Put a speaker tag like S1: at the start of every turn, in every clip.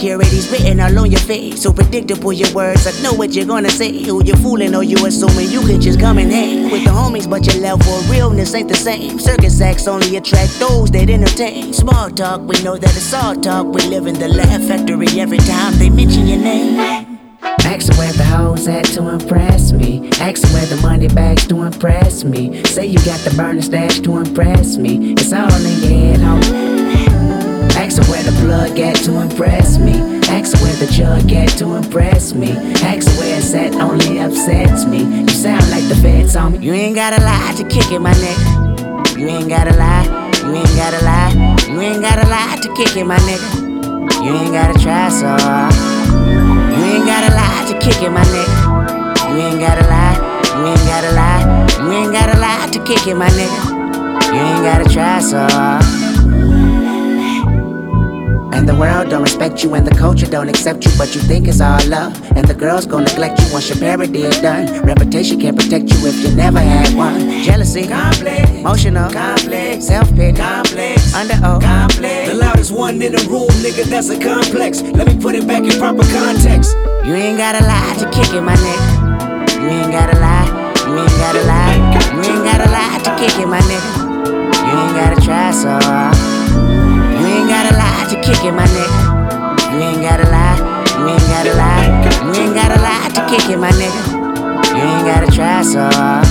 S1: insecurities written all on your face. So predictable your words, I know what you're gonna say. Who you fooling or you assuming you can just come and hang with the homies, but your level of realness ain't the same. Circus acts only attract those that entertain. Small talk, we know that it's all talk. We live in the laugh factory every time they mention your name.
S2: Ask where the hoes at to impress me. Ask where the money bags to impress me. Say you got the burner stash to impress me. It's all in your head, homie. Ask where the plug at to impress me. Ask where the jug at to impress me. Ask where it's at only upsets me. You sound like the feds on me.
S1: You ain't gotta lie to kick it, my nigga. You ain't gotta lie. You ain't gotta lie. You ain't gotta lie to kick it, my nigga. You ain't gotta try so hard. You ain't gotta lie to kick it, my nigga. You ain't gotta lie. You ain't gotta lie. You ain't gotta lie to kick it, my nigga. You ain't gotta try so hard.
S2: And the world don't respect you and the culture don't accept you, but you think it's all love. And the girls gon' neglect you once your parody is done. Reputation can't protect you if you never had one.
S1: Jealousy, complex, emotional, complex, self-pity, complex, under oath, complex.
S3: The loudest one in the room, nigga, that's a complex. Let me put it back in proper context.
S1: You ain't gotta lie to kick it, my nigga. You ain't gotta lie. You ain't gotta lie. You ain't gotta lie to kick it, my nigga. You ain't gotta try so hard. You ain't gotta lie to kick it, my nigga. You ain't gotta lie. You ain't gotta lie. You ain't gotta lie to kick it, my nigga. You ain't gotta try so hard.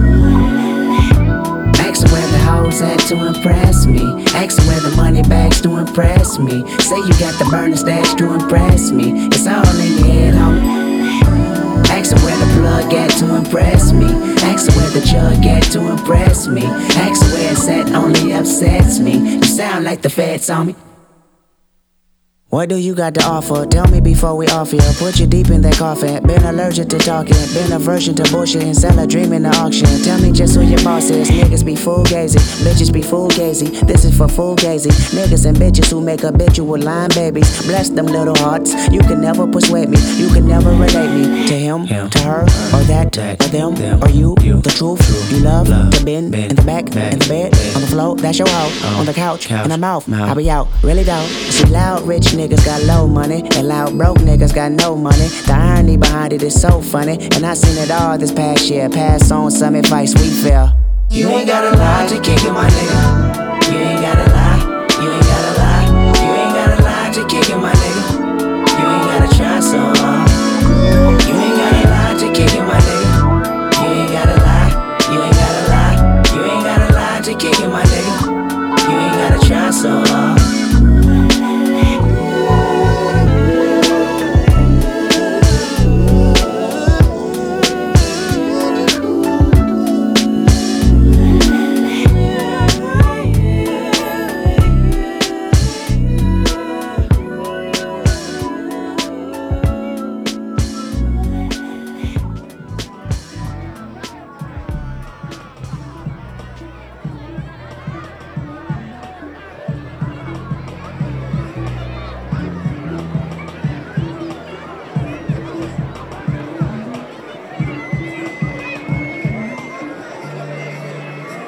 S2: Ask where the hoes at to impress me. Ask where the money bags to impress me. Say you got the burner stash to impress me. It's all in your head, homie. Ask where the plug at to impress me. Ask where the jug at to impress me. Ask where it's at only upsets me. You sound like the feds on me.
S1: What do you got to offer? Tell me before we off here. Put you deep in that coffin. Been allergic to talking. Been aversion to bullshit and sell a dream in the auction. Tell me just who your boss is. Niggas be fugazi. Bitches be fugazi. This is for fugazi. Niggas and bitches who make habitual line babies. Bless them little hearts. You can never persuade me. You can never relate me to him, to her, or that, or them, or you. The truth. You love to bend in the back, in the bed, on the floor. That's your hoe. On the couch, in the mouth. I be out. Really don't. See loud rich niggas got low money, and loud broke niggas got no money. The irony behind it is so funny, and I seen it all this past year. Pass on some advice we feel.
S3: You ain't gotta lie to kick it, my nigga.